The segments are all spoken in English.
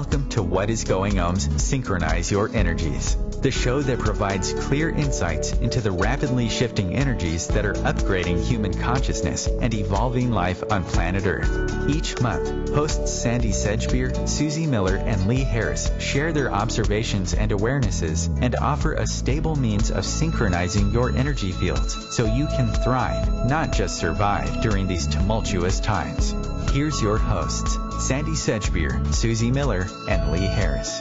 Welcome to What is Going Ohm's Synchronize Your Energies, the show that provides clear insights into the rapidly shifting energies that are upgrading human consciousness and evolving life on planet Earth. Each month, hosts Sandy Sedgbeer, Susie Miller, and Lee Harris share their observations and awarenesses and offer a stable means of synchronizing your energy fields so you can thrive, not just survive during these tumultuous times. Here's your hosts, Sandy Sedgbeer, Susie Miller, and Lee Harris.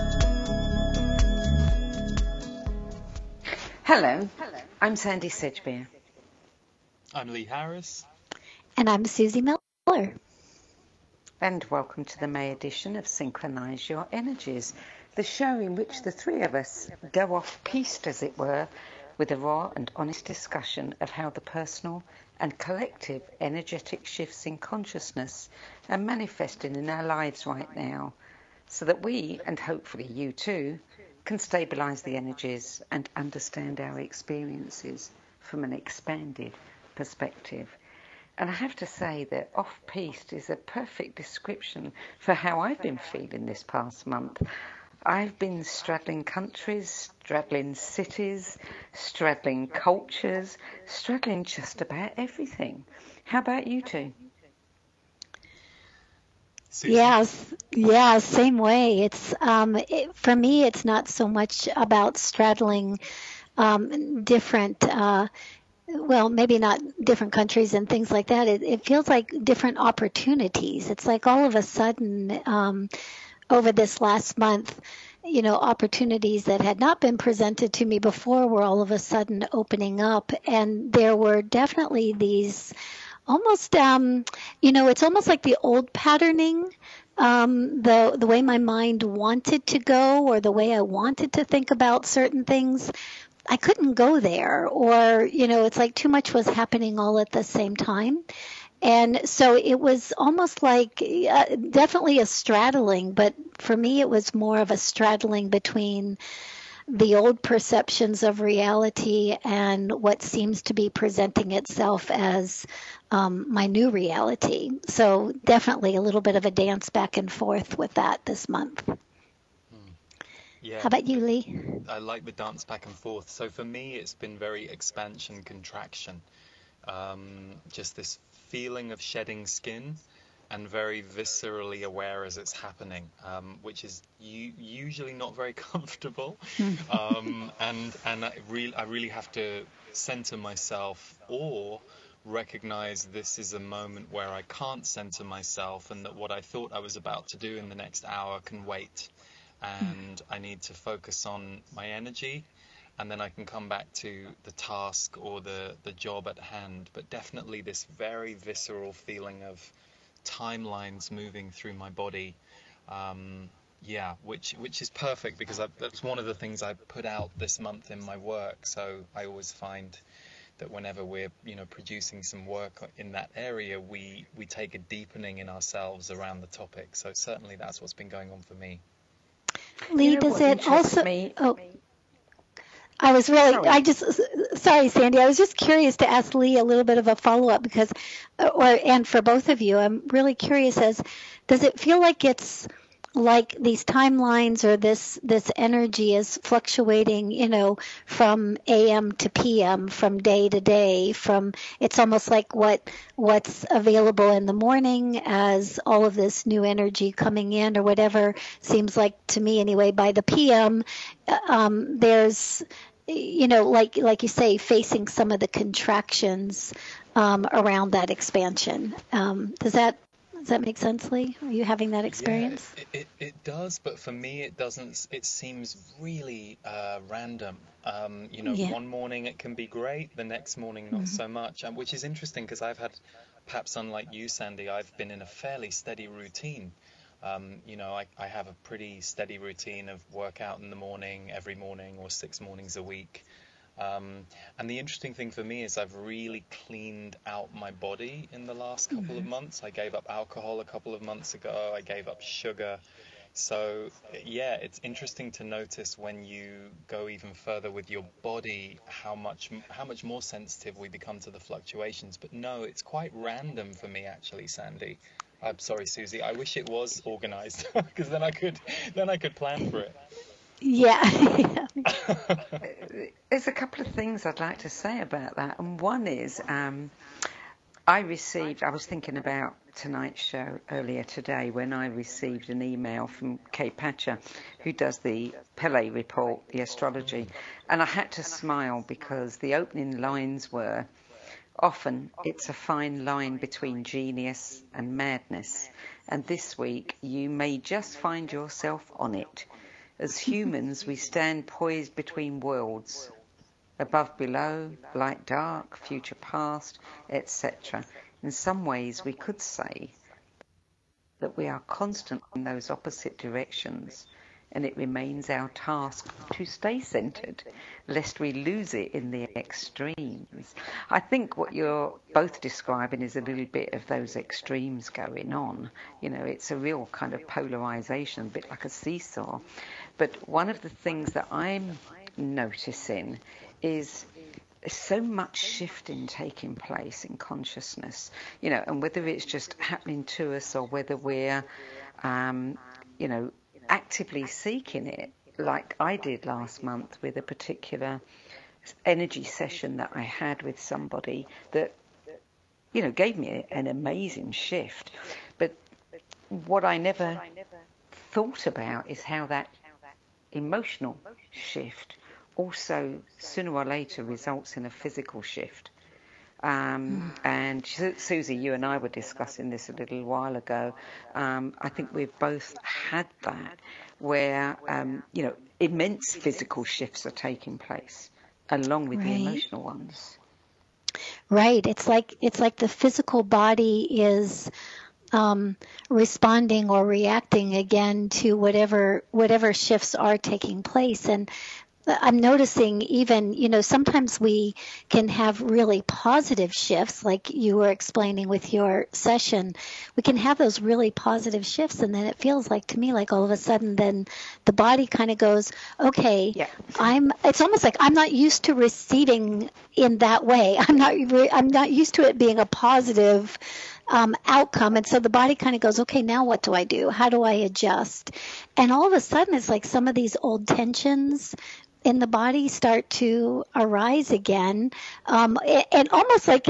Hello, I'm Sandy Sedgbeer. I'm Lee Harris. And I'm Susie Miller. And welcome to the May edition of Synchronize Your Energies, the show in which the three of us go off-piste, as it were, with a raw and honest discussion of how the personal and collective energetic shifts in consciousness are manifesting in our lives right now, so that we, and hopefully you too, can stabilize the energies and understand our experiences from an expanded perspective. And I have to say that off-piste is a perfect description for how I've been feeling this past month. I've been straddling countries, straddling cities, straddling cultures, straddling just about everything. How about you two? Yeah, same way. It's for me, it's not so much about straddling different, well, maybe not different countries and things like that. It feels like different opportunities. It's like all of a sudden, over this last month, opportunities that had not been presented to me before were all of a sudden opening up. And there were definitely these almost, it's almost like the old patterning, the way my mind wanted to go or the way I wanted to think about certain things. I couldn't go there, or, it's like too much was happening all at the same time. And so it was almost like definitely a straddling, but for me it was more of a straddling between the old perceptions of reality and what seems to be presenting itself as my new reality. So definitely a little bit of a dance back and forth with that this month. Yeah. How about you, Lee? I like the dance back and forth. So for me, it's been very expansion, contraction. Just this feeling of shedding skin and very viscerally aware as it's happening, which is usually not very comfortable. And I really have to center myself or recognize this is a moment where I can't center myself and that what I thought I was about to do in the next hour can wait. And I need to focus on my energy, and then I can come back to the task or the job at hand. But definitely this very visceral feeling of timelines moving through my body, which is perfect because that's one of the things I put out this month in my work. So I always find that whenever we're producing some work in that area, we take a deepening in ourselves around the topic. So certainly that's what's been going on for me. Lee, does it also? Sorry, Sandy. I was just curious to ask Lee a little bit of a follow-up and for both of you, I'm really curious does it feel like it's like these timelines or this energy is fluctuating, from AM to PM, from day to day, it's almost like what's available in the morning as all of this new energy coming in or whatever seems like to me anyway by the PM, there's, like you say, facing some of the contractions around that expansion. Does that make sense, Lee? Are you having that experience? Yeah, it does, but for me it doesn't. It seems really random. One morning it can be great, the next morning not so much, which is interesting because I've had, perhaps unlike you, Sandy, I've been in a fairly steady routine. I have a pretty steady routine of workout in the morning, every morning, or 6 mornings a week. And the interesting thing for me is I've really cleaned out my body in the last couple of months. I gave up alcohol a couple of months ago. I gave up sugar. So, yeah, it's interesting to notice when you go even further with your body how much more sensitive we become to the fluctuations. But no, it's quite random for me, actually, Sandy. I'm sorry, Susie. I wish it was organised because then I could plan for it. Yeah. There's a couple of things I'd like to say about that, and one is I was thinking about tonight's show earlier today when I received an email from Kay Patcher, who does the Pele report, the astrology, and I had to smile because the opening lines were, often it's a fine line between genius and madness, and this week you may just find yourself on it. As humans, we stand poised between worlds, above, below, light, dark, future, past, etc. In some ways, we could say that we are constant in those opposite directions, and it remains our task to stay centered, lest we lose it in the extremes. I think what you're both describing is a little bit of those extremes going on. You know, it's a real kind of polarization, a bit like a seesaw. But one of the things that I'm noticing is so much shifting taking place in consciousness, you know, and whether it's just happening to us or whether we're, you know, actively seeking it, like I did last month with a particular energy session that I had with somebody that, you know, gave me an amazing shift. But what I never thought about is how that emotional shift also sooner or later results in a physical shift. And Susie, you and I were discussing this a little while ago. I think we've both had that where, you know, immense physical shifts are taking place along with the emotional ones. Right. It's like the physical body is responding or reacting again to whatever shifts are taking place. And I'm noticing even, you know, sometimes we can have really positive shifts, like you were explaining with your session. We can have those really positive shifts, and then it feels like to me like all of a sudden then the body kind of goes, okay, yeah. It's almost like I'm not used to receiving in that way. I'm not used to it being a positive outcome. And so the body kind of goes, okay, now what do I do? How do I adjust? And all of a sudden it's like some of these old tensions in the body start to arise again, and almost like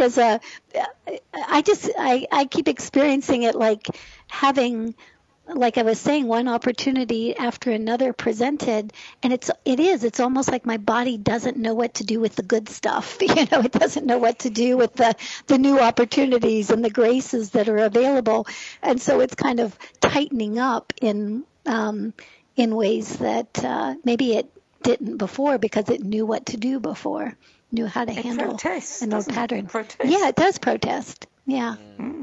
I keep experiencing it like having, like I was saying, one opportunity after another presented, and it's almost like my body doesn't know what to do with the good stuff. You know, it doesn't know what to do with the new opportunities and the graces that are available, and so it's kind of tightening up in ways that maybe it didn't before because it knew what to do before, knew how to handle protests, an old pattern. Protest. Yeah, it does protest. Yeah.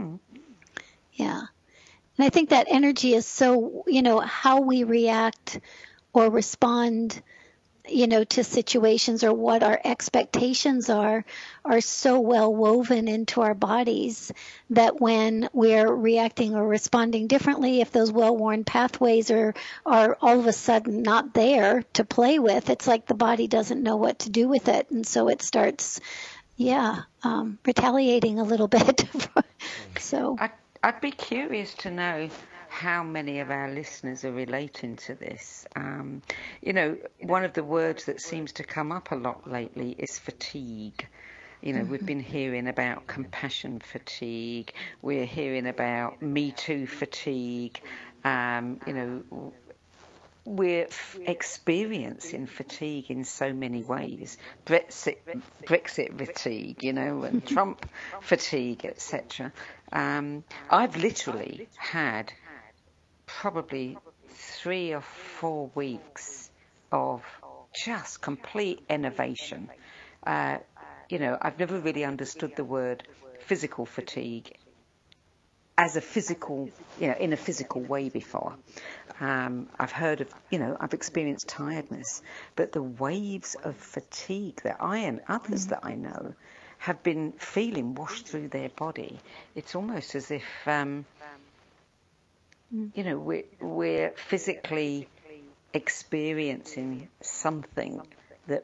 Yeah. And I think that energy is so, you know, how we react or respond, you know, to situations or what our expectations are so well woven into our bodies that when we're reacting or responding differently, if those well-worn pathways are all of a sudden not there to play with, it's like the body doesn't know what to do with it. And so it starts, retaliating a little bit. So I'd be curious to know how many of our listeners are relating to this. You know, one of the words that seems to come up a lot lately is fatigue. You know, we've been hearing about compassion fatigue. We're hearing about Me Too fatigue. You know, we're experiencing fatigue in so many ways. Brexit fatigue, you know, and Trump fatigue, etc. I've literally had probably 3 or 4 weeks of just complete innovation. You know, I've never really understood the word physical fatigue as a physical, you know, in a physical way before. I've heard of, you know, I've experienced tiredness, but the waves of fatigue that I and others that I know have been feeling washed through their body. It's almost as if, you know, we're physically experiencing something that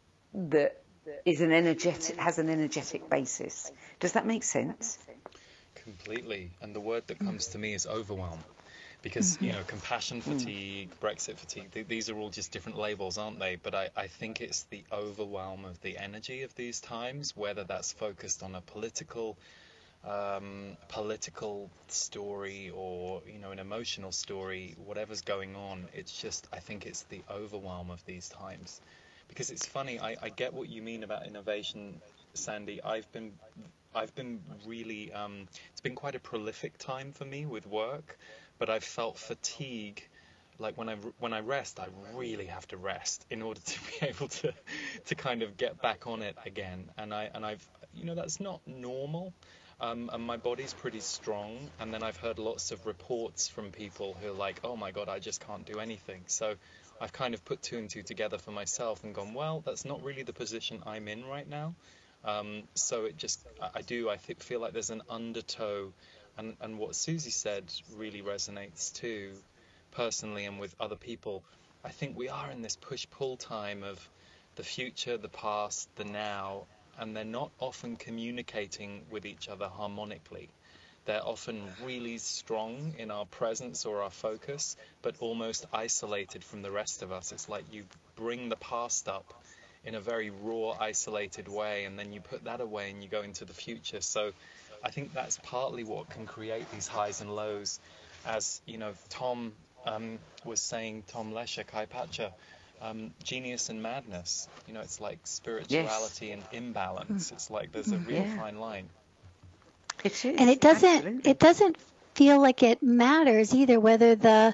is has an energetic basis. Does that make sense? Completely. And the word that comes to me is overwhelm. Because, compassion fatigue, Brexit fatigue, these are all just different labels, aren't they? But I think it's the overwhelm of the energy of these times, whether that's focused on a political story or, an emotional story, whatever's going on. It's just, I think it's the overwhelm of these times. Because it's funny, I get what you mean about innovation, Sandy. I've been really, it's been quite a prolific time for me with work, but I've felt fatigue. Like when I rest, I really have to rest in order to be able to kind of get back on it again. And I've, that's not normal. And my body's pretty strong. And then I've heard lots of reports from people who are like, oh my God, I just can't do anything. So I've kind of put two and two together for myself and gone, well, that's not really the position I'm in right now. So it just, I feel like there's an undertow, and what Susie said really resonates too, personally and with other people. I think we are in this push-pull time of the future, the past, the now, and they're not often communicating with each other harmonically. They're often really strong in our presence or our focus, but almost isolated from the rest of us. It's like you bring the past up in a very raw, isolated way, and then you put that away and you go into the future. So I think that's partly what can create these highs and lows. As, Tom was saying, Tom Lesher, Kai Pacha, genius and madness. It's like spirituality and imbalance. It's like there's a real fine line. It is. And it doesn't feel like it matters either whether the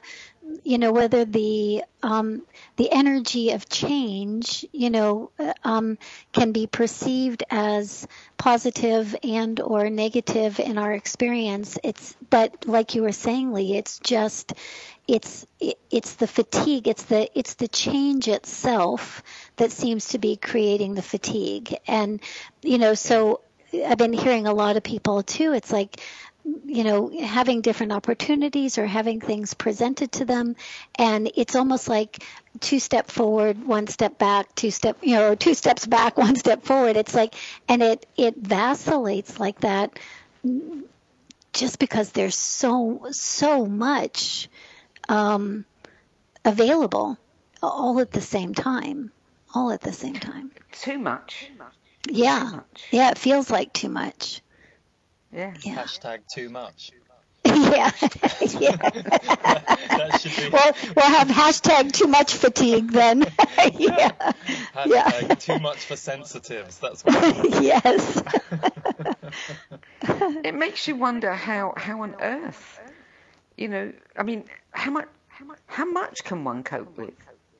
energy of change, can be perceived as positive and or negative in our experience. But like you were saying, Lee, it's just, it's the fatigue, it's the change itself that seems to be creating the fatigue. And, so I've been hearing a lot of people too. It's like, having different opportunities or having things presented to them. And it's almost like 2 steps forward, 1 step back, 2 steps back, 1 step forward. It's like, and it vacillates like that just because there's so much available all at the same time. Too much. Yeah. Too much. Yeah, it feels like too much. Yeah. Hashtag too much. Yeah. That should be. We'll have hashtag too much fatigue then. Yeah. Hashtag too much for sensitives. That's what. Yes. It makes you wonder how on earth, how much can one cope with?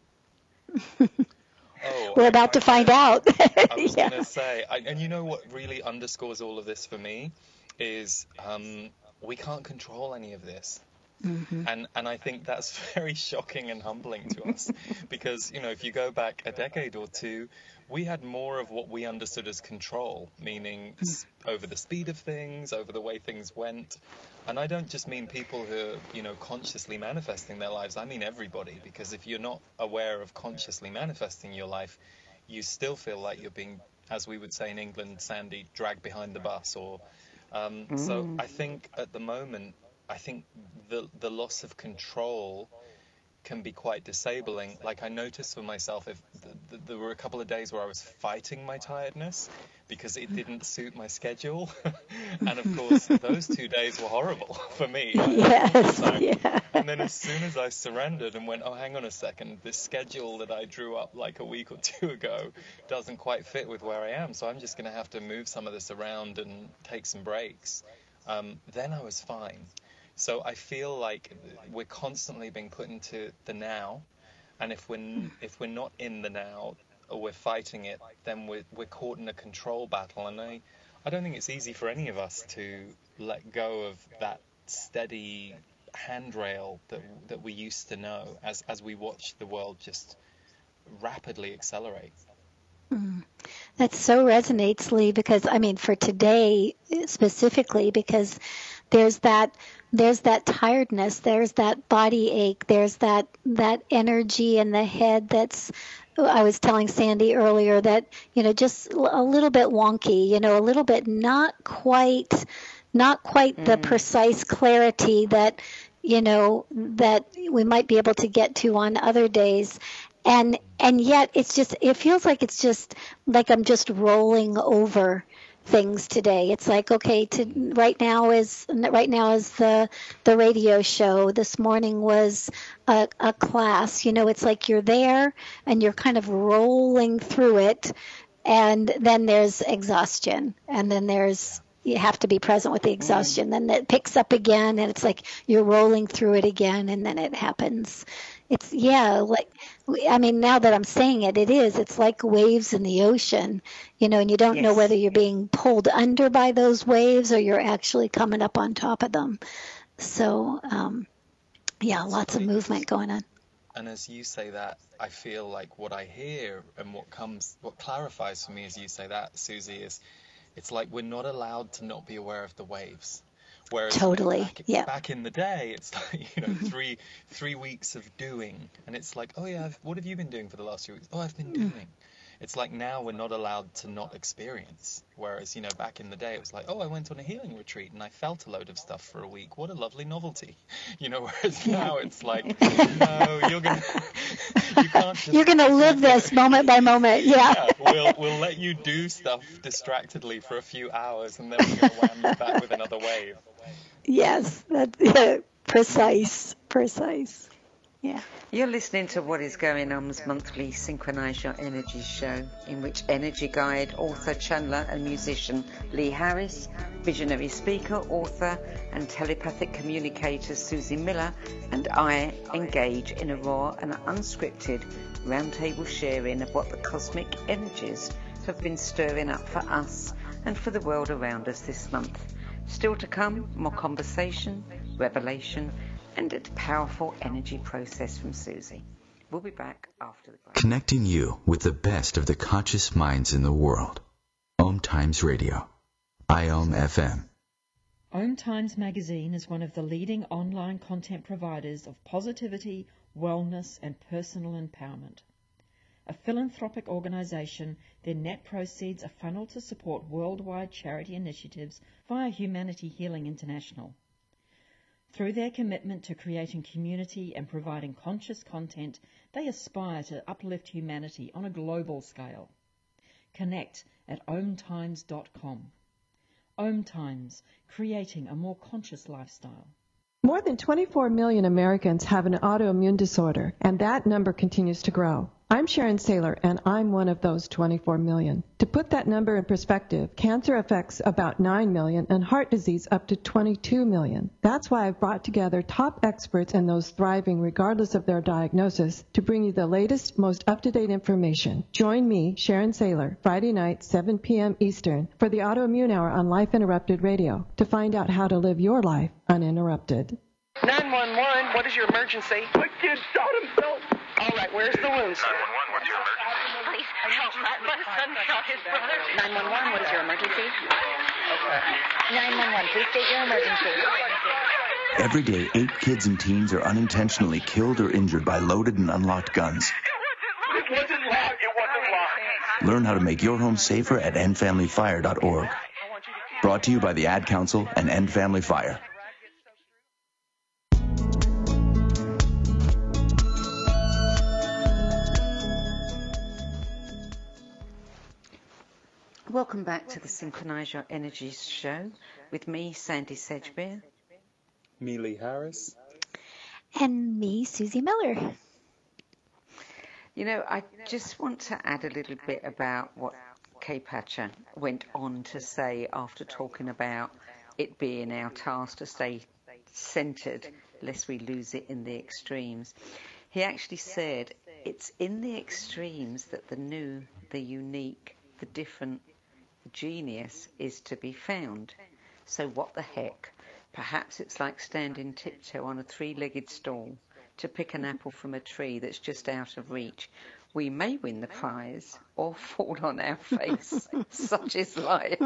We're about to find out. I was going to say, and you know what really underscores all of this for me is we can't control any of this. Mm-hmm. And I think that's very shocking and humbling to us because, if you go back a decade or two, we had more of what we understood as control, meaning over the speed of things, over the way things went. And I don't just mean people who are, consciously manifesting their lives. I mean everybody, because if you're not aware of consciously manifesting your life, you still feel like you're being, as we would say in England, Sandy, dragged behind the bus. Or so I think at the moment, the loss of control can be quite disabling. Like I noticed for myself, if there were a couple of days where I was fighting my tiredness because it didn't suit my schedule, and of course those 2 days were horrible for me. Yes, yeah. And then as soon as I surrendered and went, oh, hang on a second, this schedule that I drew up like a week or two ago doesn't quite fit with where I am, so I'm just going to have to move some of this around and take some breaks. Then I was fine. So I feel like we're constantly being put into the now, and if we're not in the now or we're fighting it, then we're caught in a control battle. And I don't think it's easy for any of us to let go of that steady handrail that we used to know as we watch the world just rapidly accelerate. That so resonates, Lee, because for today specifically, because there's that tiredness, there's that body ache, there's that energy in the head that's, I was telling Sandy earlier that, just a little bit wonky, a little bit not quite not quite the precise clarity that, that we might be able to get to on other days. And yet it feels like it's just like I'm just rolling over things today. It's like, okay, right now is the radio show. This morning was a class. It's like you're there and you're kind of rolling through it, and then there's exhaustion, and then you have to be present with the exhaustion. Then it picks up again, and it's like you're rolling through it again, and then it happens. It's, now that I'm saying it, it's like waves in the ocean, and you don't know whether you're being pulled under by those waves or you're actually coming up on top of them. So, lots of movement going on. And as you say that, I feel like what I hear and what clarifies for me as you say that, Susie, is it's like we're not allowed to not be aware of the waves. Whereas totally, back in the day, it's like, three weeks of doing. And it's like, oh, yeah, what have you been doing for the last 3 weeks? Oh, I've been doing. It's like now we're not allowed to not experience. Whereas, back in the day, it was like, oh, I went on a healing retreat and I felt a load of stuff for a week. What a lovely novelty. Whereas now it's like, no, you can't just... You're going to live this moment by moment, we'll let you do stuff distractedly for a few hours and then we're going to wham you back with another wave. Yes, that's precise. Yeah. You're listening to What is Going On's monthly Synchronize Your Energies show, in which energy guide, author, channeler and musician Lee Harris, visionary speaker, author and telepathic communicator Susie Miller and I engage in a raw and unscripted roundtable sharing of what the cosmic energies have been stirring up for us and for the world around us this month. Still to come, more conversation, revelation, and a powerful energy process from Susie. We'll be back after the break. Connecting you with the best of the conscious minds in the world. Om Times Radio. IOM FM. Om Times Magazine is one of the leading online content providers of positivity, wellness, and personal empowerment. A philanthropic organisation, their net proceeds are funneled to support worldwide charity initiatives via Humanity Healing International. Through their commitment to creating community and providing conscious content, they aspire to uplift humanity on a global scale. Connect at omtimes.com. Om Times, creating a more conscious lifestyle. More than 24 million Americans have an autoimmune disorder, and that number continues to grow. I'm Sharon Saylor, and I'm one of those 24 million. To put that number in perspective, cancer affects about 9 million and heart disease up to 22 million. That's why I've brought together top experts and those thriving regardless of their diagnosis to bring you the latest, most up-to-date information. Join me, Sharon Saylor, Friday night, 7 p.m. Eastern, for the Autoimmune Hour on Life Interrupted Radio to find out how to live your life uninterrupted. 911, what is your emergency? My kid shot himself. All right, where's the wound, sir? 911, what's your emergency? Please help. My son shot his brother. 911, what is your emergency? Okay. 911, please state your emergency. Every day, 8 kids and teens are unintentionally killed or injured by loaded and unlocked guns. It wasn't locked. Learn how to make your home safer at endfamilyfire.org. Brought to you by the Ad Council and End Family Fire. Welcome back to the Synchronize Your Energies show with me, Sandy Sedgbeer. Me, Lee Harris. And me, Susie Miller. I just want to add a little bit about what Kay Pacha went on to say after talking about it being our task to stay centered lest we lose it in the extremes. He actually said it's in the extremes that the new, the unique, the different, genius is to be found. So what the heck? Perhaps it's like standing tiptoe on a 3-legged stool to pick an apple from a tree that's just out of reach. We may win the prize or fall on our face. Such is life.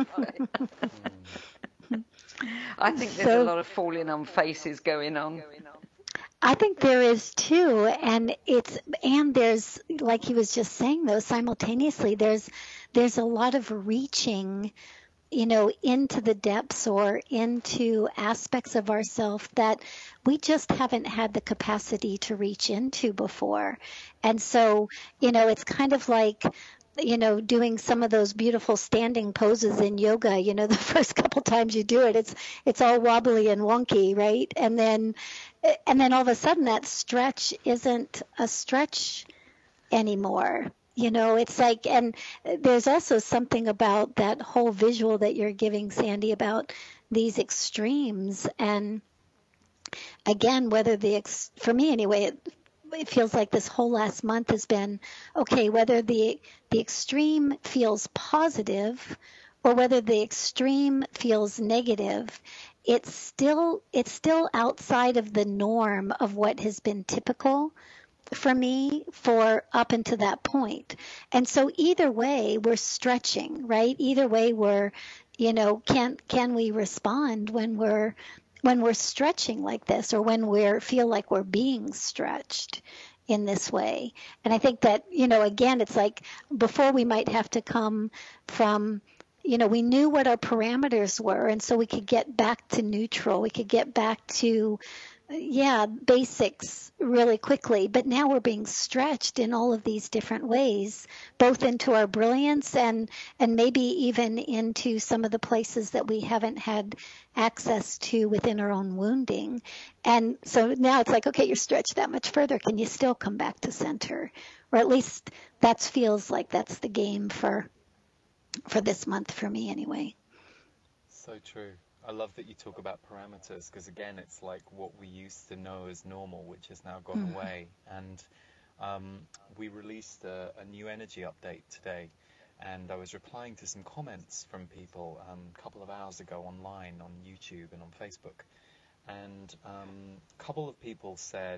I think there's a lot of falling on faces going on. I think there is too, and there's, like he was just saying though, simultaneously there's a lot of reaching into the depths or into aspects of ourselves that we just haven't had the capacity to reach into before. And so, it's kind of like, doing some of those beautiful standing poses in yoga. The first couple times you do it, it's all wobbly and wonky, right? And then all of a sudden that stretch isn't a stretch anymore. It's like, and there's also something about that whole visual that you're giving, Sandy, about these extremes. And again, for me anyway, it feels like this whole last month has been, okay, whether the extreme feels positive or whether the extreme feels negative, it's still outside of the norm of what has been typical for me for up until that point. And so either way, we're stretching, right? Either way, we're, can we respond when we're stretching like this, or when we feel like we're being stretched in this way? And I think that, again, it's like before we might have to come from, we knew what our parameters were, and so we could get back to neutral. We could get back to basics really quickly, but now we're being stretched in all of these different ways, both into our brilliance and maybe even into some of the places that we haven't had access to within our own wounding. And so now it's like, okay, you're stretched that much further. Can you still come back to center? Or at least that feels like that's the game for this month for me anyway. So true. I love that you talk about parameters, because again, it's like what we used to know as normal, which has now gone away. And we released a new energy update today, and I was replying to some comments from people a couple of hours ago online on YouTube and on Facebook. And a couple of people said,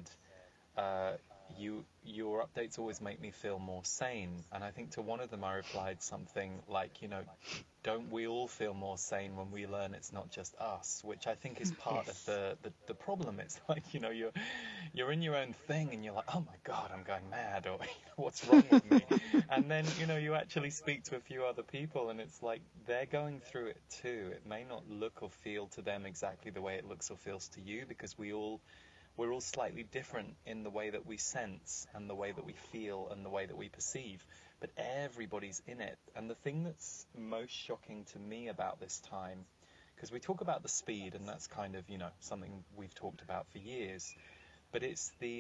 your updates always make me feel more sane. And I think to one of them I replied something like, don't we all feel more sane when we learn it's not just us? Which I think is part of the problem. It's like, you're in your own thing and you're like, oh my God, I'm going mad, or what's wrong with me? And then, you actually speak to a few other people and it's like they're going through it too. It may not look or feel to them exactly the way it looks or feels to you, because we're all slightly different in the way that we sense and the way that we feel and the way that we perceive, but everybody's in it. And the thing that's most shocking to me about this time, because we talk about the speed, and that's kind of, something we've talked about for years, but it's the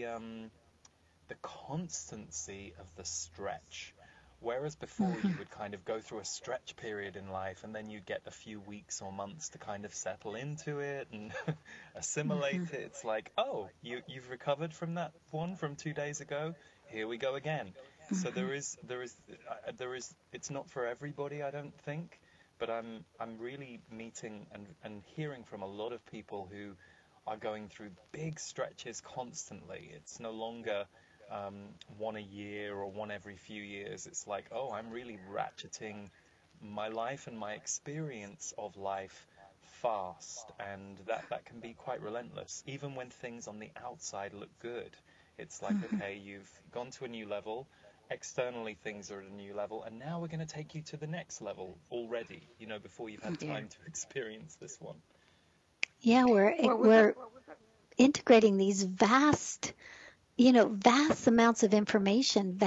constancy of the stretch. Whereas before you would kind of go through a stretch period in life and then you'd get a few weeks or months to kind of settle into it and assimilate it. It's like, oh, you've recovered from that one from 2 days ago. Here we go again. So there is, it's not for everybody, I don't think, but I'm really meeting and hearing from a lot of people who are going through big stretches constantly. It's no longer one a year or one every few years. It's like, oh, I'm really ratcheting my life and my experience of life fast, and that can be quite relentless, even when things on the outside look good. It's like, okay, you've gone to a new level, externally things are at a new level, and now we're going to take you to the next level already, before you've had time to experience this one. Yeah, we're integrating these vast amounts of information,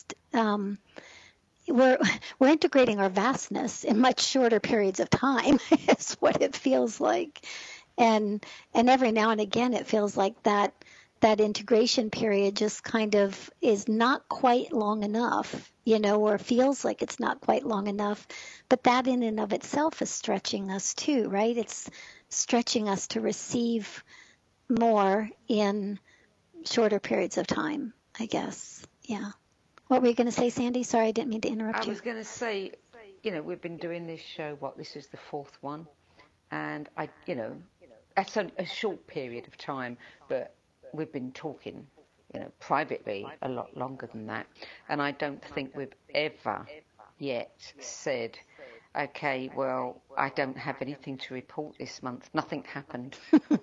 we're integrating our vastness in much shorter periods of time is what it feels like. And every now and again it feels like that integration period just kind of is not quite long enough, or feels like it's not quite long enough. But that in and of itself is stretching us too, right? It's stretching us to receive more in shorter periods of time, I guess. Yeah. What were you going to say, Sandy? Sorry, I didn't mean to interrupt you. I was going to say, we've been doing this show, this is the fourth one, and that's a short period of time, but we've been talking, privately a lot longer than that, and I don't think we've ever yet said okay, well, I don't have anything to report this month. Nothing happened.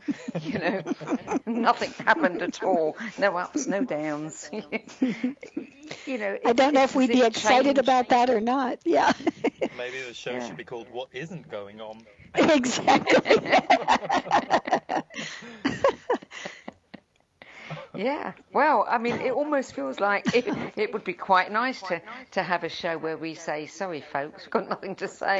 Nothing happened at all. No ups, no downs. I don't know if we'd be excited about that or not. Yeah. Maybe the show should be called What Isn't Going On. Exactly. Yeah. Well, I mean, it almost feels like it would be quite nice to have a show where we say, sorry, folks, we've got nothing to say.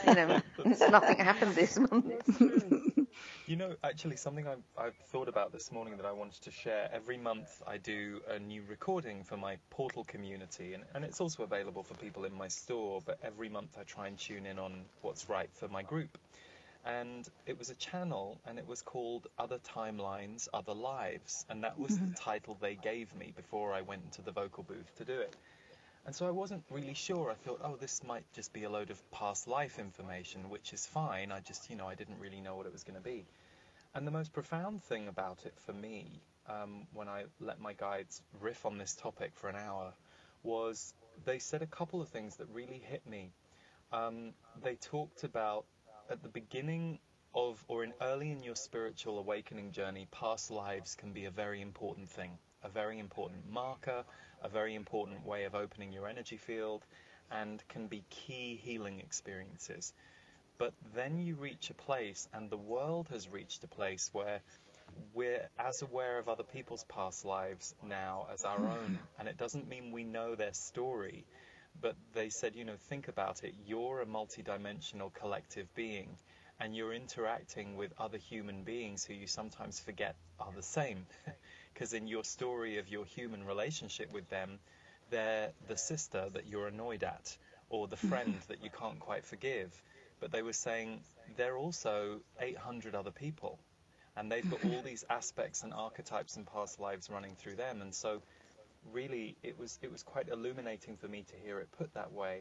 Nothing happened this month. Actually, something I've thought about this morning that I wanted to share. Every month I do a new recording for my portal community, and it's also available for people in my store, but every month I try and tune in on what's right for my group. And it was a channel, and it was called Other Timelines, Other Lives, and that was the title they gave me before I went into the vocal booth to do it. And so I wasn't really sure. I thought, this might just be a load of past life information, which is fine. I just, I didn't really know what it was going to be. And the most profound thing about it for me, when I let my guides riff on this topic for an hour, was they said a couple of things that really hit me. They talked about at the beginning of, or early in your spiritual awakening journey, past lives can be a very important thing, a very important marker, a very important way of opening your energy field, and can be key healing experiences. But then you reach a place, and the world has reached a place where we're as aware of other people's past lives now as our own. And it doesn't mean we know their story, but they said, think about it. You're a multidimensional collective being, and you're interacting with other human beings who you sometimes forget are the same. Because in your story of your human relationship with them, they're the sister that you're annoyed at, or the friend that you can't quite forgive. But they were saying they're also 800 other people, and they've got all these aspects and archetypes and past lives running through them. And so really it was quite illuminating for me to hear it put that way,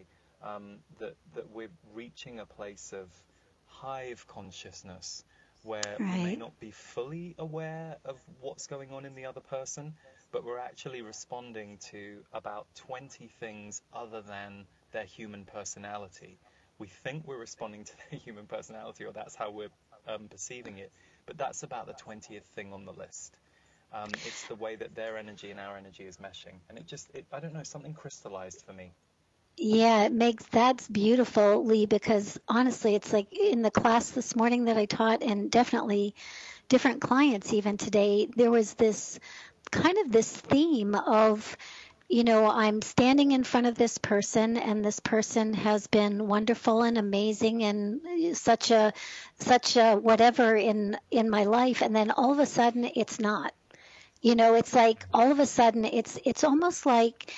that we're reaching a place of hive consciousness where we may not be fully aware of what's going on in the other person, but we're actually responding to about 20 things other than their human personality. We think we're responding to their human personality, or that's how we're perceiving it, but that's about the 20th thing on the list. It's the way that their energy and our energy is meshing. And I don't know, something crystallized for me. Yeah, that's beautiful, Lee, because honestly, it's like in the class this morning that I taught, and definitely different clients even today, there was this kind of this theme of, I'm standing in front of this person, and this person has been wonderful and amazing and such a whatever in my life, and then all of a sudden it's not. It's like all of a sudden it's almost like,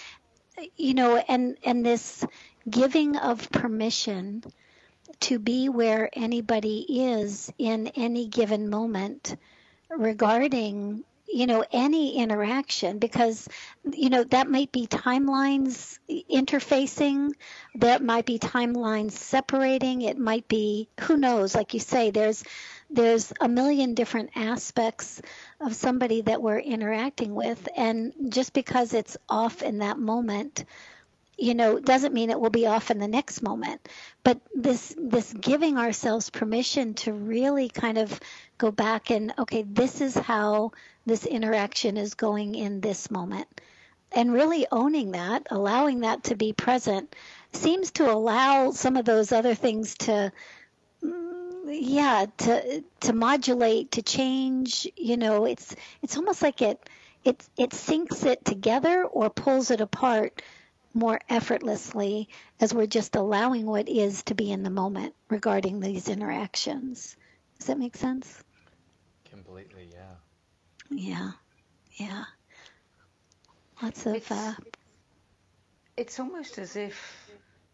and this giving of permission to be where anybody is in any given moment regarding, any interaction, because, that might be timelines interfacing, that might be timelines separating, it might be, who knows, like you say, there's a million different aspects of somebody that we're interacting with, and just because it's off in that moment, doesn't mean it will be off in the next moment. But this giving ourselves permission to really kind of go back and, okay, this is how this interaction is going in this moment. And really owning that, allowing that to be present, seems to allow some of those other things to modulate, to change. It's almost like it syncs it together or pulls it apart more effortlessly as we're just allowing what is to be in the moment regarding these interactions. Does that make sense? Completely, yeah. Yeah. Lots of... It's almost as if,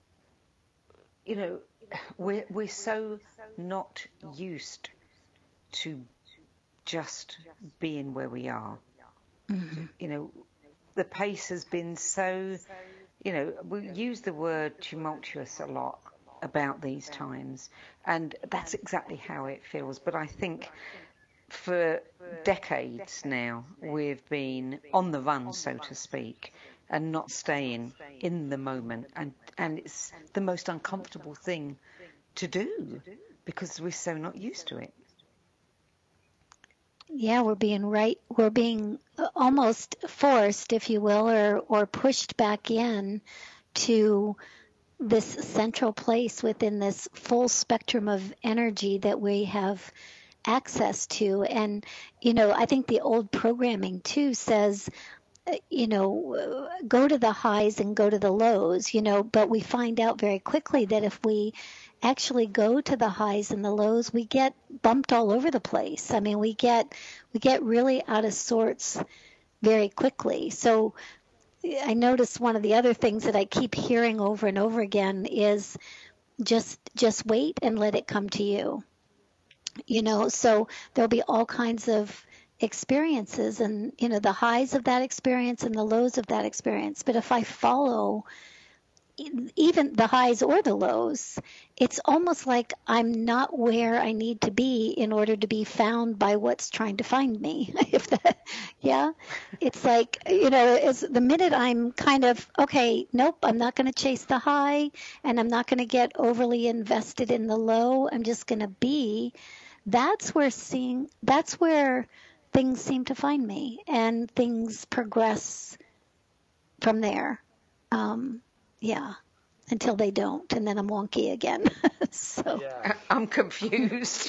we're so not used to just being where we are. Mm-hmm. The pace has been so... we use the word tumultuous a lot about these times, and that's exactly how it feels. But I think for decades now, we've been on the run, so to speak, and not staying in the moment. And it's the most uncomfortable thing to do because we're so not used to it. Yeah, we're being almost forced, if you will, or pushed back in to this central place within this full spectrum of energy that we have access to. And, I think the old programming too says, go to the highs and go to the lows, but we find out very quickly that if we actually go to the highs and the lows, we get bumped all over the place. I mean, we get really out of sorts very quickly. So I notice one of the other things that I keep hearing over and over again is just wait and let it come to you. So there'll be all kinds of experiences and, the highs of that experience and the lows of that experience. But if I follow even the highs or the lows, it's almost like I'm not where I need to be in order to be found by what's trying to find me. Yeah, it's like, it's the minute I'm kind of, okay, nope, I'm not going to chase the high and I'm not going to get overly invested in the low. I'm just going to be. That's where things seem to find me and things progress from there. Yeah, until they don't, and then I'm wonky again. So Yeah. I'm confused.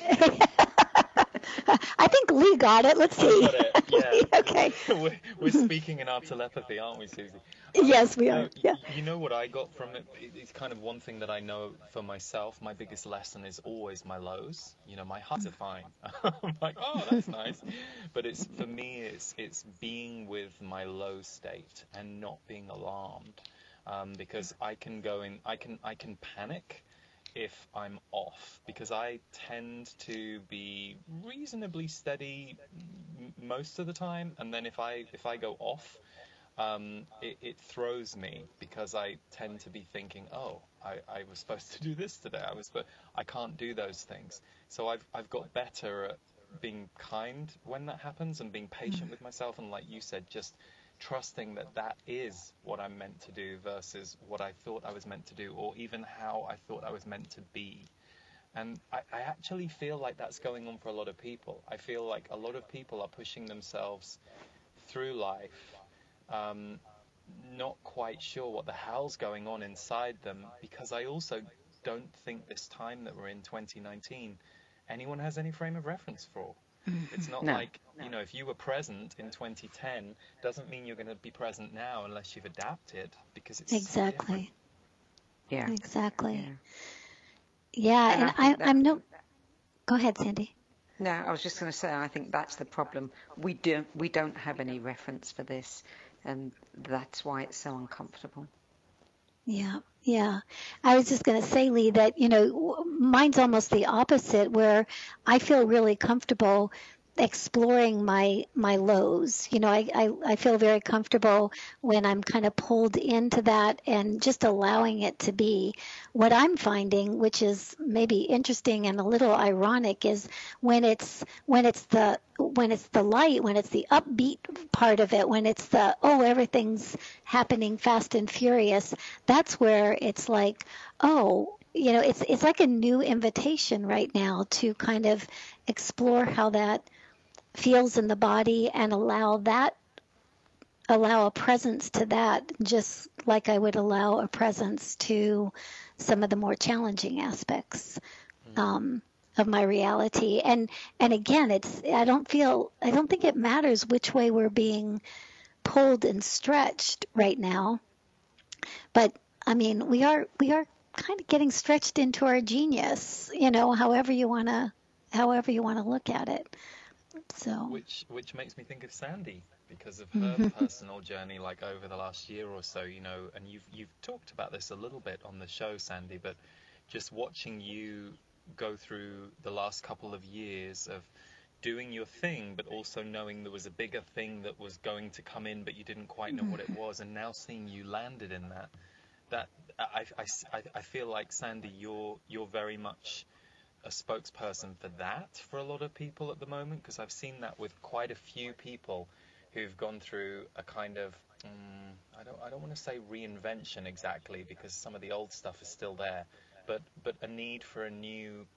I think Lee got it. Let's see. Got it. Yeah. Okay. We're speaking in our telepathy, aren't we, Susie? Yes, we are. No, Yeah. You know what I got from it? It's kind of one thing that I know for myself. My biggest lesson is always my lows. My highs are fine. I'm like, oh, that's nice. But for me, it's being with my low state and not being alarmed. Because I can panic if I'm off, because I tend to be reasonably steady most of the time, and then if I go off, it throws me, because I tend to be thinking, oh, I was supposed to do this today. I can't do those things. So I've got better at being kind when that happens and being patient with myself, and like you said, just trusting that is what I'm meant to do versus what I thought I was meant to do, or even how I thought I was meant to be. And I actually feel like that's going on for a lot of people. I feel like a lot of people are pushing themselves through life, not quite sure what the hell's going on inside them, because I also don't think this time that we're in, 2019, anyone has any frame of reference for. It's not like, if you were present in 2010, doesn't mean you're going to be present now unless you've adapted, because it's exactly. Yeah. Exactly. Yeah, and I'm no. Go ahead, Sandy. No, I was just going to say, I think that's the problem. We don't have any reference for this, and that's why it's so uncomfortable. Yeah, yeah. I was just going to say, Lee, that, mine's almost the opposite, where I feel really comfortable exploring my lows. I feel very comfortable when I'm kind of pulled into that and just allowing it to be. What I'm finding, which is maybe interesting and a little ironic, is when it's the light, when it's the upbeat part of it, when it's the, oh, everything's happening fast and furious, that's where it's like, oh, it's like a new invitation right now to kind of explore how that feels in the body and allow a presence to that, just like I would allow a presence to some of the more challenging aspects of my reality. And again, I don't think it matters which way we're being pulled and stretched right now. But I mean, we are kind of getting stretched into our genius, however you want to look at it. So which makes me think of Sandy, because of her personal journey, like over the last year or so, and you've talked about this a little bit on the show, Sandy, but just watching you go through the last couple of years of doing your thing, but also knowing there was a bigger thing that was going to come in, but you didn't quite know what it was, and now seeing you landed in that I feel like, Sandy, you're very much a spokesperson for that for a lot of people at the moment, because I've seen that with quite a few people who've gone through a kind of I don't want to say reinvention exactly, because some of the old stuff is still there, but a need for a new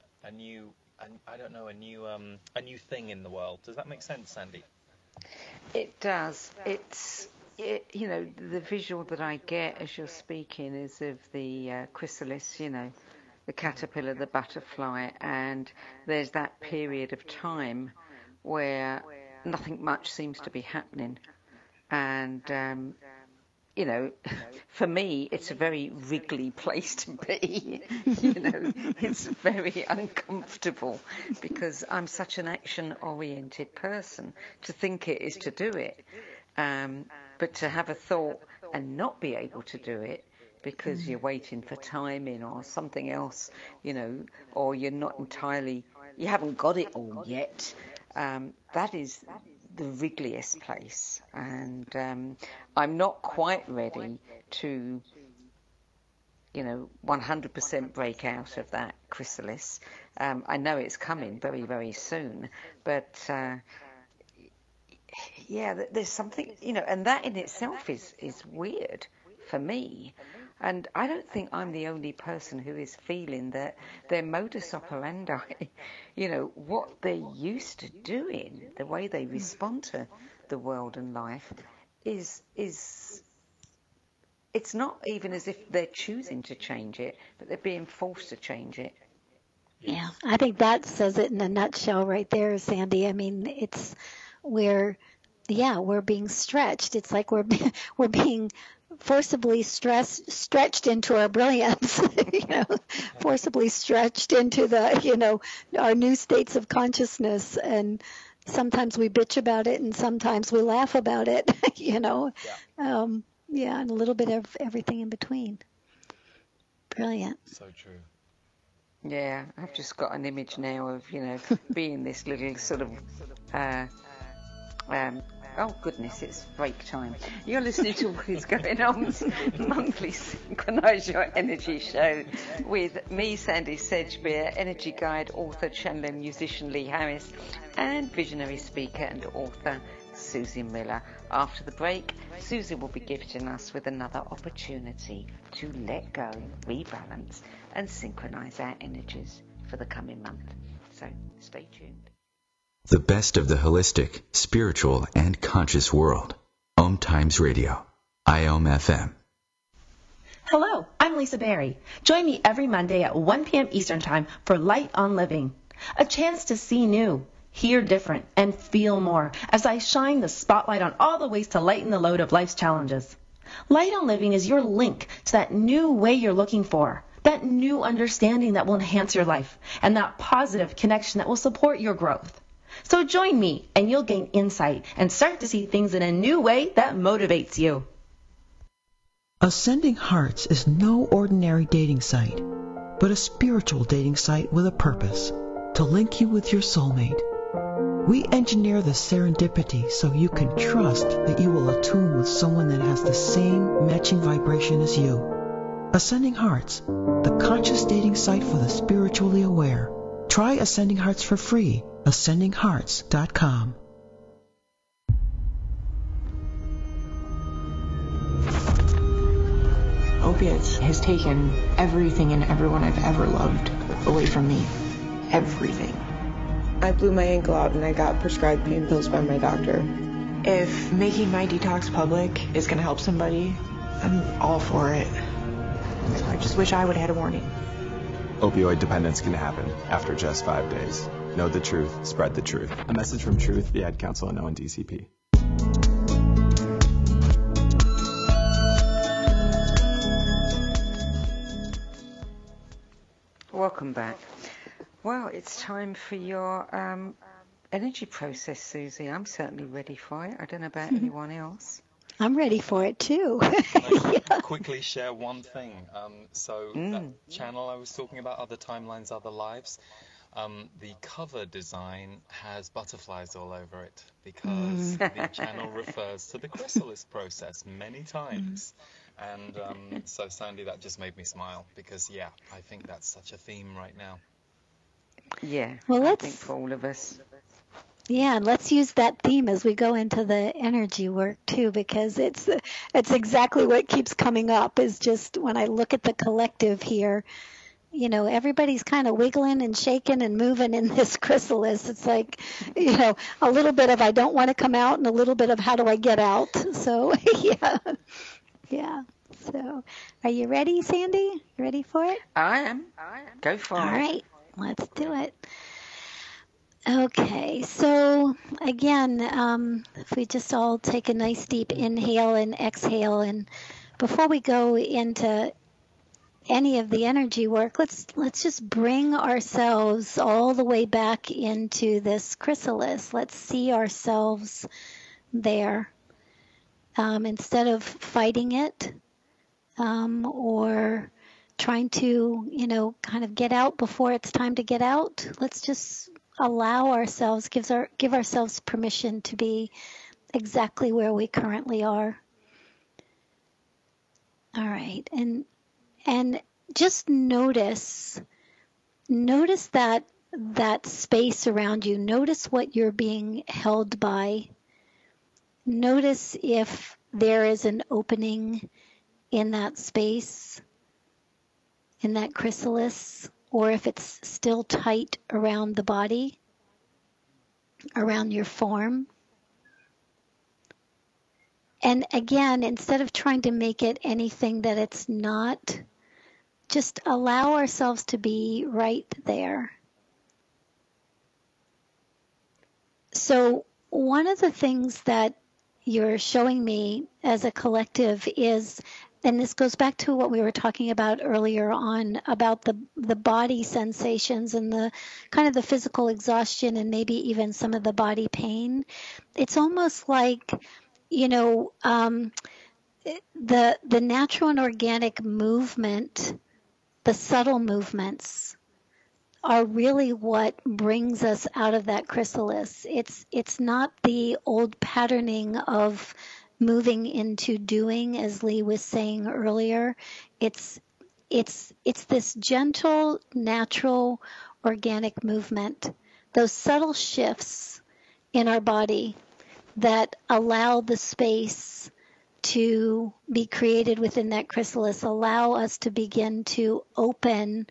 thing in the world. Does that make sense, Sandy? It does. The visual that I get as you're speaking is of the chrysalis, the caterpillar, the butterfly, and there's that period of time where nothing much seems to be happening. And, for me, it's a very wriggly place to be. It's very uncomfortable because I'm such an action-oriented person. To think it is to do it. But to have a thought and not be able to do it because you're waiting for timing or something else, or you haven't got it all yet, that is the wriggliest place. And I'm not quite ready to, 100% break out of that chrysalis. I know it's coming very, very soon, but... there's something, and that in itself is weird for me. And I don't think I'm the only person who is feeling that their modus operandi, what they're used to doing, the way they respond to the world and life is it's not even as if they're choosing to change it, but they're being forced to change it. Yeah, I think that says it in a nutshell right there, Sandy. I mean, it's we're being stretched. It's like we're being forcibly stretched into our brilliance, forcibly stretched into the, our new states of consciousness. And sometimes we bitch about it and sometimes we laugh about it, and a little bit of everything in between. Brilliant. So true. Yeah, I've just got an image now of, being this little sort of, oh goodness, it's break time. You're listening to What Is Going On's monthly Synchronise Your Energy show with me, Sandy Sedgbeer, energy guide, author, channeler, musician Lee Harris, and visionary speaker and author Susie Miller. After the break, Susie will be gifting us with another opportunity to let go, rebalance, and synchronise our energies for the coming month. So stay tuned. The best of the holistic, spiritual, and conscious world. Om Times Radio. IOM FM. Hello, I'm Lisa Berry. Join me every Monday at 1 p.m. Eastern Time for Light on Living. A chance to see new, hear different, and feel more as I shine the spotlight on all the ways to lighten the load of life's challenges. Light on Living is your link to that new way you're looking for, that new understanding that will enhance your life, and that positive connection that will support your growth. So join me and you'll gain insight and start to see things in a new way that motivates you. Ascending Hearts is no ordinary dating site, but a spiritual dating site with a purpose, to link you with your soulmate. We engineer the serendipity so you can trust that you will attune with someone that has the same matching vibration as you. Ascending Hearts, the conscious dating site for the spiritually aware. Try Ascending Hearts for free. AscendingHearts.com. Opiates has taken everything and everyone I've ever loved away from me. Everything. I blew my ankle out and I got prescribed pain pills by my doctor. If making my detox public is going to help somebody, I'm all for it. I just wish I would have had a warning. Opioid dependence can happen after just 5 days. Know the truth, spread the truth. A message from Truth, the Ad Council, and ONDCP. Welcome back. Well, it's time for your energy process, Susie. I'm certainly ready for it. I don't know about anyone else. I'm ready for it too. Can I quickly share one thing? That channel I was talking about, Other Timelines, Other Lives, the cover design has butterflies all over it because the channel refers to the chrysalis process many times. And so, Sandy, that just made me smile because, I think that's such a theme right now. Yeah, well, I think for all of us. Yeah, and let's use that theme as we go into the energy work too, because it's exactly what keeps coming up. Is just when I look at the collective here, everybody's kind of wiggling and shaking and moving in this chrysalis. It's like, a little bit of I don't want to come out and a little bit of how do I get out. So yeah. So, are you ready, Sandy? You ready for it? I am. Go for it. All right, let's do it. Okay, so again, if we just all take a nice deep inhale and exhale, and before we go into any of the energy work, let's just bring ourselves all the way back into this chrysalis. Let's see ourselves there, instead of fighting it, or trying to, kind of get out before it's time to get out. Let's just allow ourselves, give ourselves permission to be exactly where we currently are. All right, and just notice that space around you. Notice what you're being held by. Notice if there is an opening in that space, in that chrysalis, or if it's still tight around the body, around your form. And again, instead of trying to make it anything that it's not, just allow ourselves to be right there. So one of the things that you're showing me as a collective is, and this goes back to what we were talking about earlier on, about the body sensations and the kind of the physical exhaustion and maybe even some of the body pain. It's almost like, the natural and organic movement, the subtle movements, are really what brings us out of that chrysalis. It's not the old patterning of moving into doing, as Lee was saying earlier. It's this gentle, natural, organic movement. Those subtle shifts in our body that allow the space to be created within that chrysalis, allow us to begin to open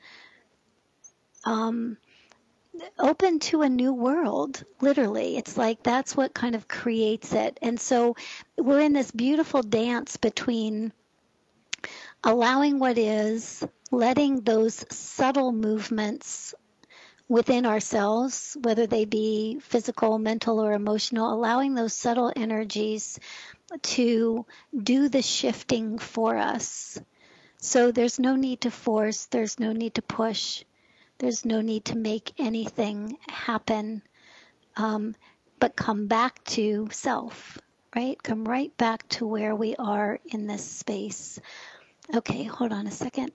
to a new world, literally. It's like that's what kind of creates it. And so we're in this beautiful dance between allowing what is, letting those subtle movements within ourselves, whether they be physical, mental, or emotional, allowing those subtle energies to do the shifting for us. So there's no need to force, there's no need to push. There's no need to make anything happen, but come back to self, right? Come right back to where we are in this space. Okay, hold on a second.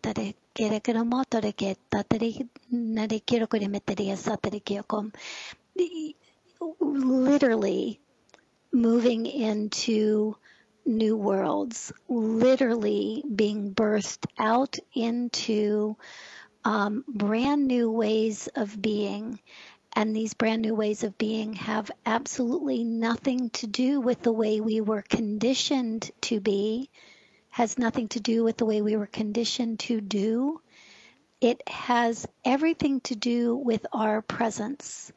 Literally moving into new worlds, literally being birthed out into brand new ways of being. And these brand new ways of being have absolutely nothing to do with the way we were conditioned to be, has nothing to do with the way we were conditioned to do. It has everything to do with our presence,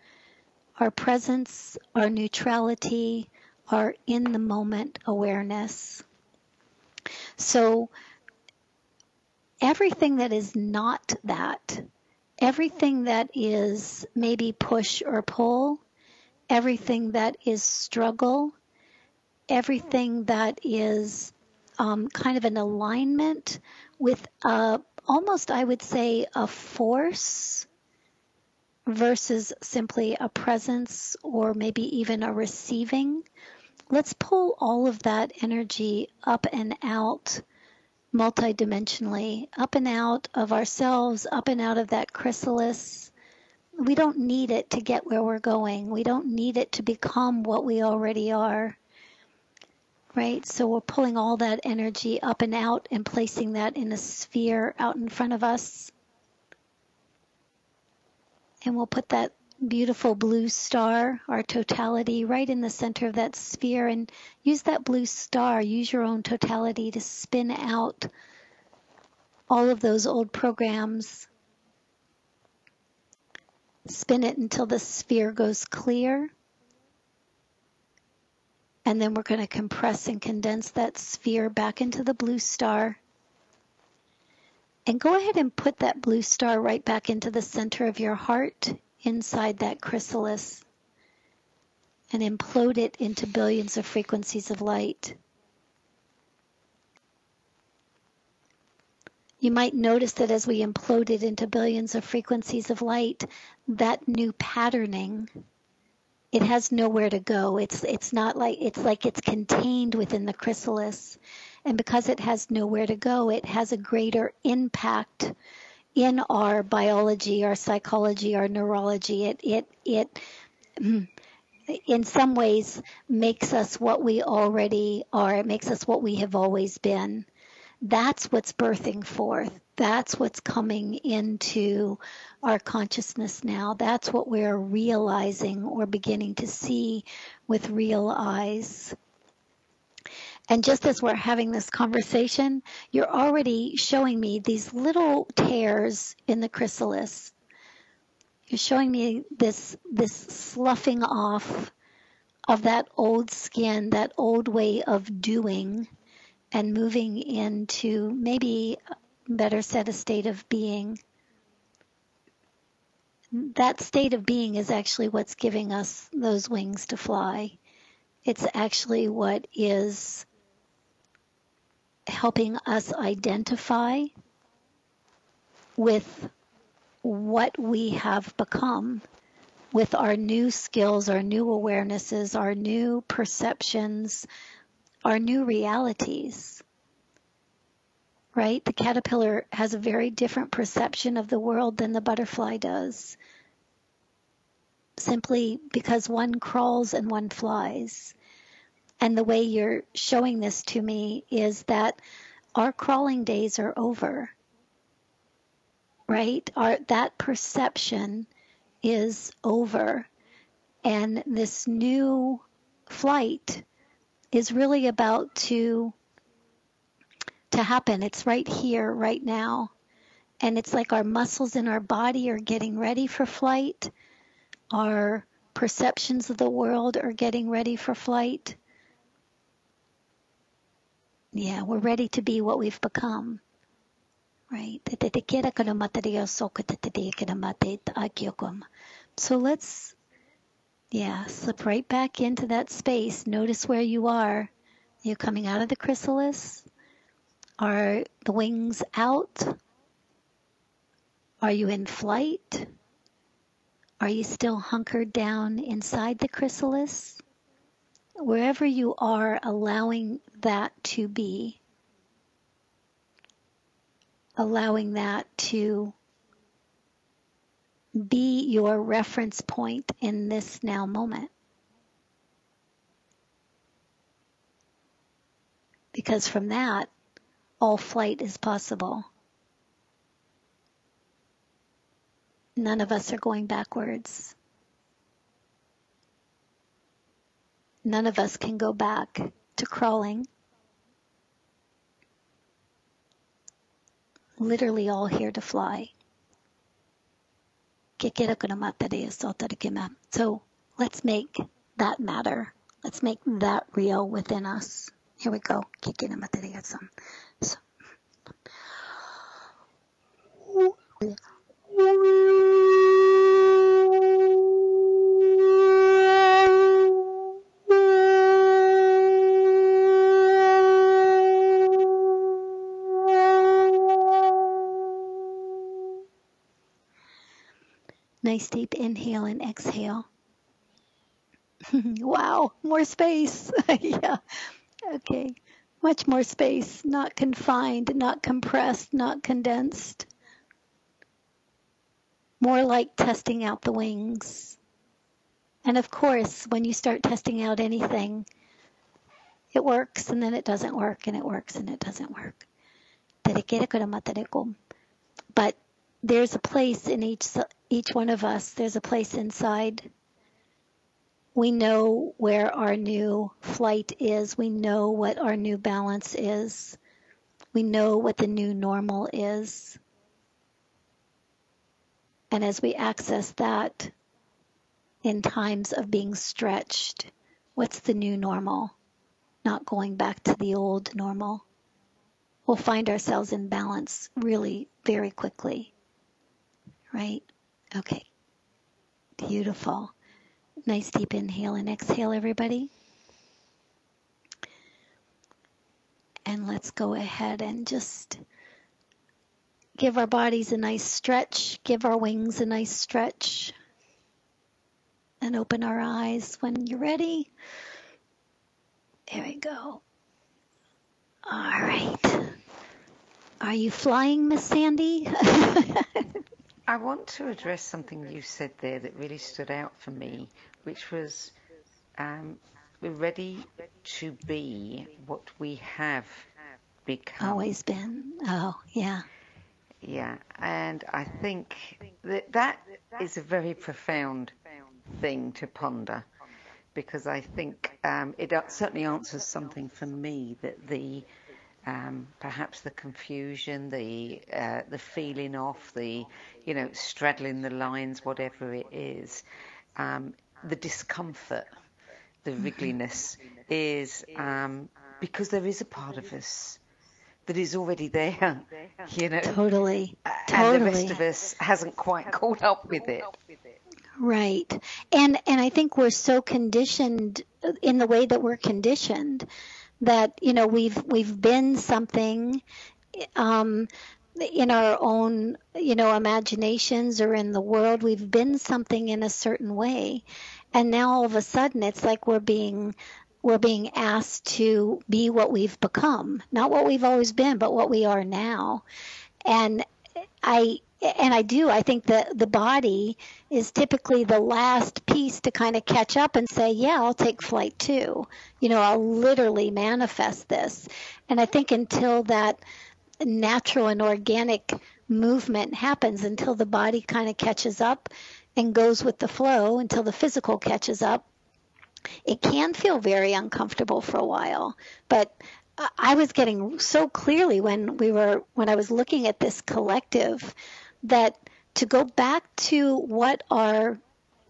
our neutrality, our in the moment awareness. So everything that is not that, everything that is maybe push or pull, everything that is struggle, everything that is kind of an alignment with almost, I would say, a force versus simply a presence or maybe even a receiving. Let's pull all of that energy up and out multidimensionally, up and out of ourselves, up and out of that chrysalis. We don't need it to get where we're going. We don't need it to become what we already are. Right? So we're pulling all that energy up and out and placing that in a sphere out in front of us. And we'll put that beautiful blue star, our totality, right in the center of that sphere. And use that blue star, use your own totality to spin out all of those old programs. Spin it until the sphere goes clear. And then we're going to compress and condense that sphere back into the blue star. And go ahead and put that blue star right back into the center of your heart, inside that chrysalis, and implode it into billions of frequencies of light. You might notice that as we implode it into billions of frequencies of light, that new patterning, it has nowhere to go. It's not like it's contained within the chrysalis. And because it has nowhere to go, it has a greater impact in our biology, our psychology, our neurology. It in some ways makes us what we already are. It makes us what we have always been. That's what's birthing forth. That's what's coming into our consciousness now. That's what we're realizing or beginning to see with real eyes. And just as we're having this conversation, you're already showing me these little tears in the chrysalis. You're showing me this sloughing off of that old skin, that old way of doing, and moving into maybe, better said, a state of being. That state of being is actually what's giving us those wings to fly. It's actually what is helping us identify with what we have become, with our new skills, our new awarenesses, our new perceptions, our new realities. Right? The caterpillar has a very different perception of the world than the butterfly does, simply because one crawls and one flies. And the way you're showing this to me is that our crawling days are over, right? That perception is over. And this new flight is really about to happen. It's right here, right now. And it's like our muscles in our body are getting ready for flight. Our perceptions of the world are getting ready for flight. Yeah, we're ready to be what we've become. Right? So let's, slip right back into that space. Notice where you are. You're coming out of the chrysalis. Are the wings out? Are you in flight? Are you still hunkered down inside the chrysalis? Wherever you are, allowing that to be. Allowing that to be your reference point in this now moment. Because from that, all flight is possible. None of us are going backwards. None of us can go back to crawling. Literally all here to fly. So let's make that matter. Let's make that real within us. Here we go. So. Nice deep inhale and exhale. Wow, more space. Yeah. Okay. Much more space, not confined, not compressed, not condensed. More like testing out the wings. And of course, when you start testing out anything, it works and then it doesn't work, and it works and it doesn't work. But there's a place in each one of us, there's a place inside. We know where our new flight is. We know what our new balance is. We know what the new normal is. And as we access that in times of being stretched, what's the new normal? Not going back to the old normal. We'll find ourselves in balance really very quickly. Right? Okay. Beautiful. Nice deep inhale and exhale, everybody. And let's go ahead and just give our bodies a nice stretch, give our wings a nice stretch, and open our eyes when you're ready. There we go. All right. Are you flying, Miss Sandy? I want to address something you said there that really stood out for me, which was we're ready to be what we have become. Always been. Oh, yeah. Yeah, and I think that is a very profound thing to ponder, because I think it certainly answers something for me, that the perhaps the confusion, the feeling off, the straddling the lines, whatever it is, the discomfort, the wriggliness is because there is a part of us that is already there, Totally. And the rest of us hasn't quite caught up with it. Right. And I think we're so conditioned in the way that we're conditioned that, we've been something in our own, imaginations or in the world. We've been something in a certain way. And now all of a sudden it's like we're being asked to be what we've become, not what we've always been, but what we are now. And I think that the body is typically the last piece to kind of catch up and say, yeah, I'll take flight too. I'll literally manifest this. And I think until that natural and organic movement happens, until the body kind of catches up and goes with the flow, until the physical catches up, it can feel very uncomfortable for a while. But I was getting so clearly when I was looking at this collective, that to go back to what our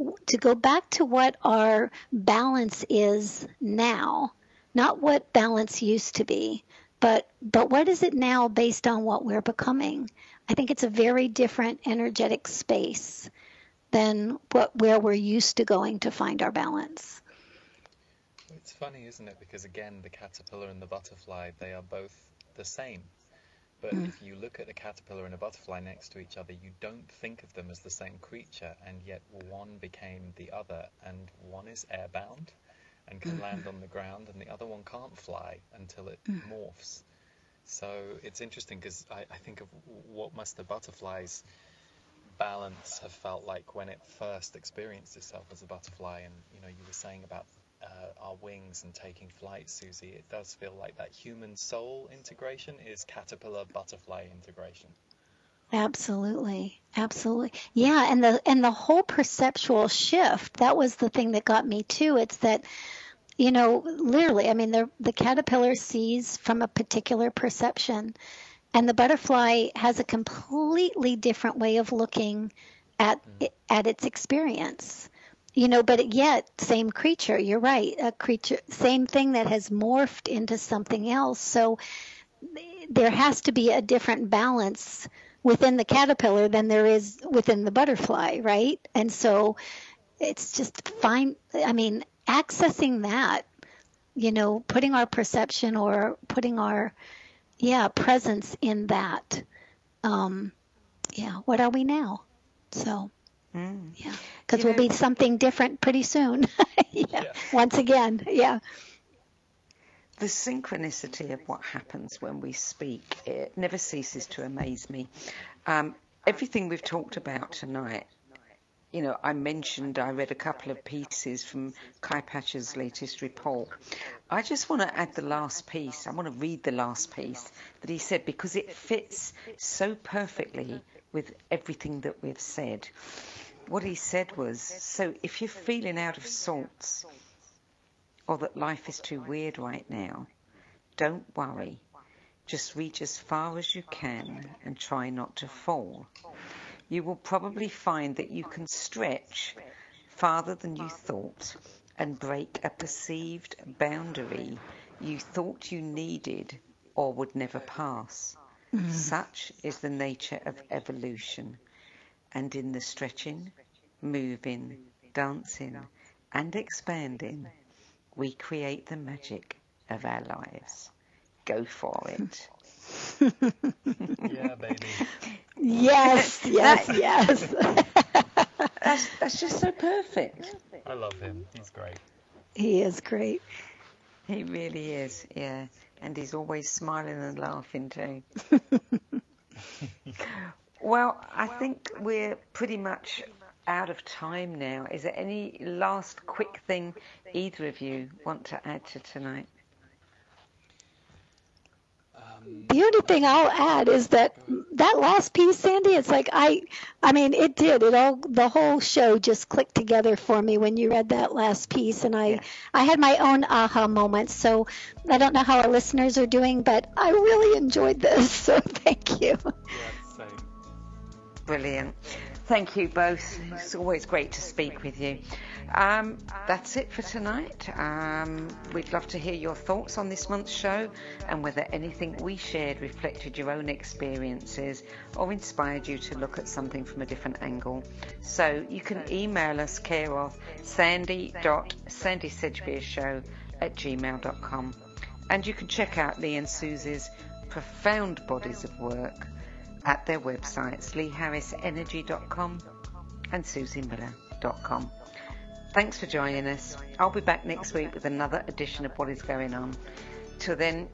balance is now, not what balance used to be, but what is it now based on what we're becoming. I think it's a very different energetic space than where we're used to going to find our balance. It's funny, isn't it? Because again, the caterpillar and the butterfly, they are both the same. But if you look at the caterpillar and a butterfly next to each other, you don't think of them as the same creature, and yet one became the other, and one is airbound and can land on the ground, and the other one can't fly until it morphs. So it's interesting, because I think of what must the butterfly's balance have felt like when it first experienced itself as a butterfly. And you were saying about our wings and taking flight, Susie. It does feel like that human soul integration is caterpillar butterfly integration. Absolutely. Yeah, and the whole perceptual shift, that was the thing that got me too. It's that, literally, I mean, the caterpillar sees from a particular perception, and the butterfly has a completely different way of looking at its experience. But yet, same creature, you're right, a creature, same thing that has morphed into something else. So there has to be a different balance within the caterpillar than there is within the butterfly, right? And so it's just accessing that, putting our perception or putting our, presence in that. What are we now? So. Yeah, because we'll be something different pretty soon. Once again, The synchronicity of what happens when we speak, it never ceases to amaze me. Everything we've talked about tonight, I read a couple of pieces from Kai Pacha's latest report. I just want to add the last piece. I want to read the last piece that he said, because it fits so perfectly with everything that we've said. What he said was, so if you're feeling out of sorts or that life is too weird right now, don't worry. Just reach as far as you can and try not to fall. You will probably find that you can stretch farther than you thought and break a perceived boundary you thought you needed or would never pass. Such is the nature of evolution. And in the stretching, moving, dancing, and expanding, we create the magic of our lives. Go for it. Yeah, baby. Yes. That's just so perfect. I love him. He's great. He is great. He really is, yeah. And he's always smiling and laughing too. Well, I think we're pretty much out of time now. Is there any last quick thing either of you want to add to tonight? The only thing I'll add is that last piece, Sandy, it's like I mean, it did. The whole show just clicked together for me when you read that last piece, and I had my own aha moments. So I don't know how our listeners are doing, but I really enjoyed this. So thank you. Yeah, same. Brilliant. Thank you both. It's always great to speak with you. That's it for tonight. We'd love to hear your thoughts on this month's show and whether anything we shared reflected your own experiences or inspired you to look at something from a different angle. So you can email us care of sandy.sandysedgbeershow@gmail.com, and you can check out Lee and Susie's profound bodies of work at their websites, leeharrisenergy.com and susiemiller.com. Thanks for joining us. I'll be back next week with another edition of What Is Going On. Till then,